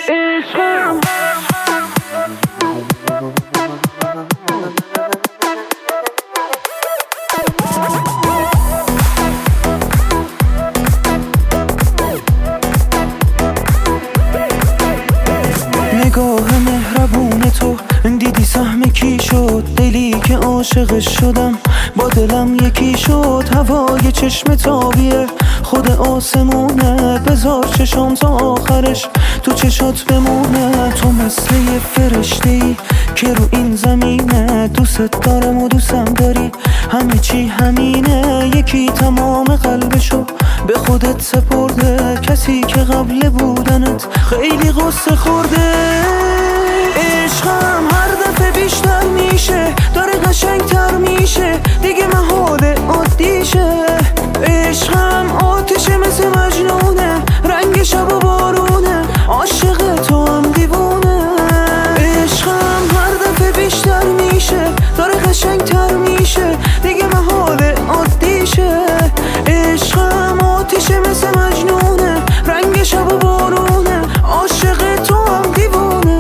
عشقم نگاه مهربون تو دیدی سهم کی شد، دلی که عاشقش شدم با دلم یکی شد. هوای چشم تابیه خود آسمونه، بذار چشم تا آخرش تو چشات بمونه. تو مثل یه فرشته ای که رو این زمینه، دوست دارم و دوستم داری، همه چی همینه. یکی تمام قلبشو به خودت سپرده، کسی که قبل بودنت خیلی غصه خورده. عشقم هر دفعه بیشتر میشه، داره قشنگتر میشه، دیگه محاله عادیشه. عشقم آتیشه مثل مجنونه، رنگ شب و بارونه، عاشق تو هم دیوونه. عشقم هر دفعه بیشتر میشه، داره قشنگتر میشه، دیگه محاله عادیشه. عشقم آتیشه مثل مجنونه، رنگ شب و بارونه، عاشق تو هم دیوونه.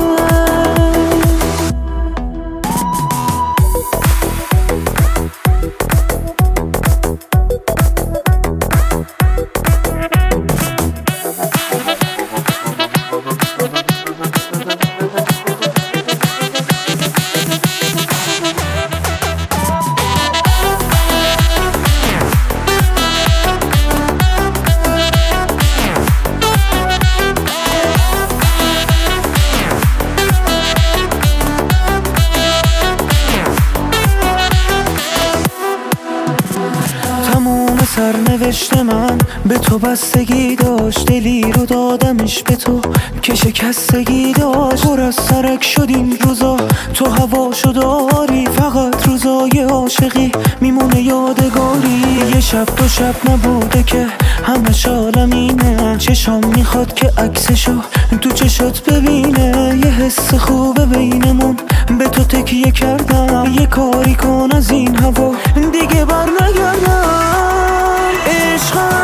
سرنوشت من به تو بستگی داشت، دلی رو دادمش به تو که شکستگی داشت. پر از سرک شد این روزا، تو هواشو داری، فقط روزای عاشقی میمونه یادگاری. یه شب دو شب نبوده که همه عالمینه، چشام میخواد که عکسشو تو چشات ببینه. یه حس خوبه بینمون به تو تکیه کردم، یه کاری کن از این هوا دیگه بر نگردم. عشقم